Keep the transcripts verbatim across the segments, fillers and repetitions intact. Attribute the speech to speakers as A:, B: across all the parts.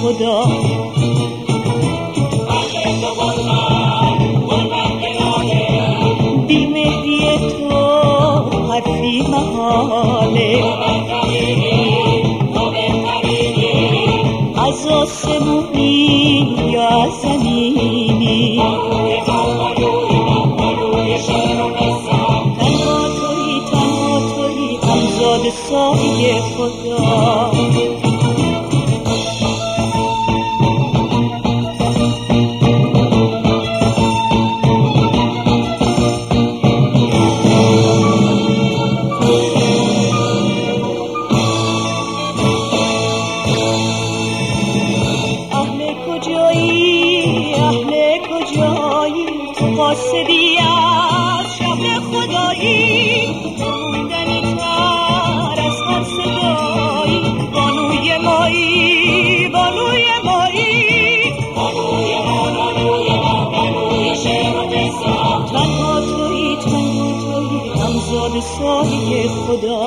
A: خدا. بی مهری تو حرفی محاله، از آسمونی یا از زمینی، تنها تویی تنها تویی همزاد سایه خدا. قاصدی از شهر خدایی، موندنی تر از هر صدایی، بانوی مایی بانوی مایی، بانوی ما بانوی ما بانوی شعر و قصه. تنها تویی تنها تویی همزاد سایه خدا.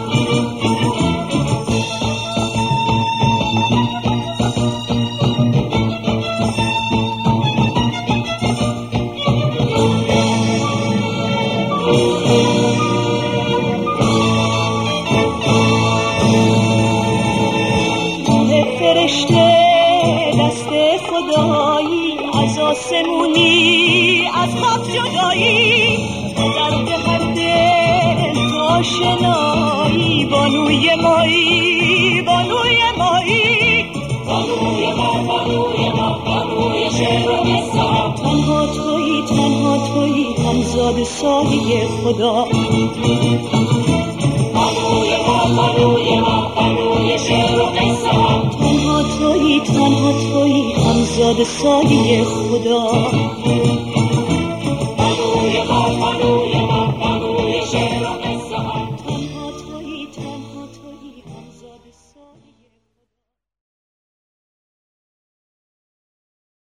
A: فرشته دست خدایی، از آسمونی از خاک جدایی، درد هر دل تو آشنایی، بانوی مایی بانوی مایی، بانوی ما بانوی ما بانوی شعر و قصه. تنها تویی تنها تویی همزاد سایه خدا. بانوی ما بانوی ما بانوی شعر و قصه. تنها تویی تنها تویی همزاد سایه خدا.